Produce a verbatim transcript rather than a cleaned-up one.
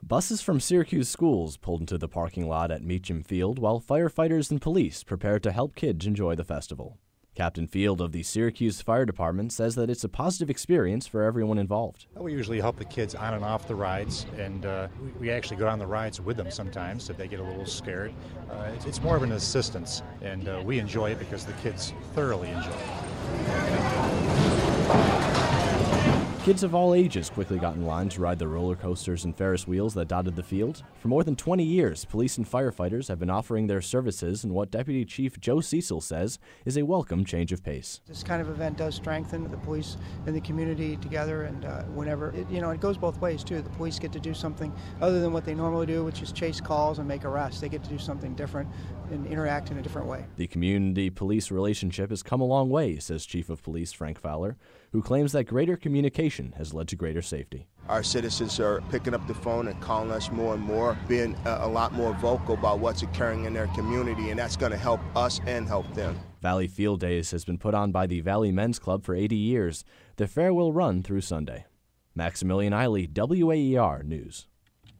Buses from Syracuse schools pulled into the parking lot at Meacham Field while firefighters and police prepare to help kids enjoy the festival. Captain Field of the Syracuse Fire Department says that it's a positive experience for everyone involved. We usually help the kids on and off the rides, and uh, we actually go on the rides with them sometimes if they get a little scared. Uh, it's, it's more of an assistance, and uh, we enjoy it because the kids thoroughly enjoy it. Kids of all ages quickly got in line to ride the roller coasters and Ferris wheels that dotted the field. For more than twenty years, police and firefighters have been offering their services in what Deputy Chief Joe Cecil says is a welcome change of pace. This kind of event does strengthen the police and the community together, and uh, whenever, it, you know, it goes both ways too. The police get to do something other than what they normally do, which is chase calls and make arrests. They get to do something different and interact in a different way. The community-police relationship has come a long way, says Chief of Police Frank Fowler, who claims that greater communication has led to greater safety. Our citizens are picking up the phone and calling us more and more, being a, a lot more vocal about what's occurring in their community, and that's going to help us and help them. Valley Field Days has been put on by the Valley Men's Club for eighty years. The fair will run through Sunday. Maximilian Eiley, W A E R News.